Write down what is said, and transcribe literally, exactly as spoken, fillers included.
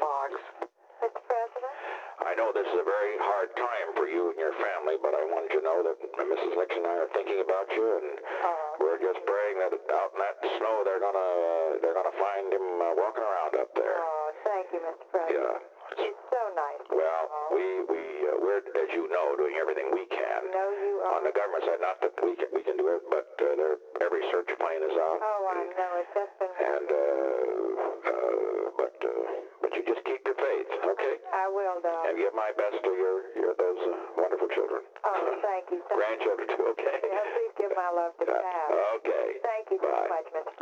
Boggs. Mister President? I know this is a very hard time for you and your family, but I wanted you to know that Missus Nixon and I are thinking about you, and Oh. we're just praying that out in that snow they're gonna uh, they're gonna find him uh, walking around up there. Oh, thank you, Mister President. Yeah. It's so nice. Well, Oh. we we uh, we're, as you know, doing everything we can. No, you are. On the government side, not that we can we can do it, but uh, there every search plane is out. Oh, I know. It's just been... And uh, uh, but uh, but you just keep your faith, okay? I will, though. And give my best to your your those uh, wonderful children. Oh, thank you. Thank Grandchildren too, okay? you. Please give my love to Uh, Pat. okay. Thank you Bye. so much, Mister